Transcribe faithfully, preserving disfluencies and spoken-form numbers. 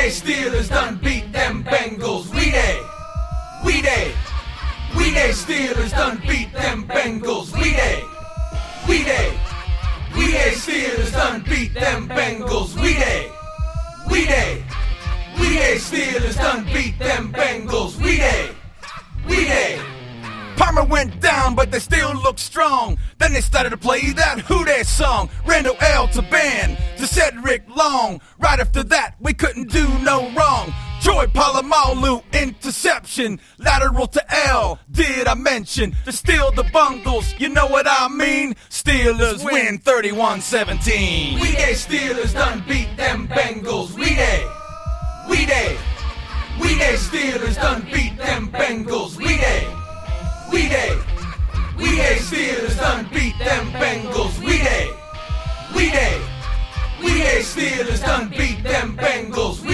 day Steelers done beat them Bengals. We day, we day, we day Steelers done beat them Bengals. We day, we day, we day Steelers done beat them Bengals. We day, we day, we day Steelers done beat them Bengals. We day, we day. Palmer went down, but they still look strong. Then they started to play that Who Dat song. Randall L to Ben, to Cedric Long. Right after that, we couldn't do no wrong. Troy Polamalu, interception. Lateral to L, did I mention? To steal the bungles, you know what I mean? Steelers win thirty-one seventeen. We day Steelers done beat them Bengals. We day, we day, we day Steelers done beat them Bengals. We day. We day, we day Steelers done beat them Bengals. We day, we day, we day Steelers done beat them Bengals.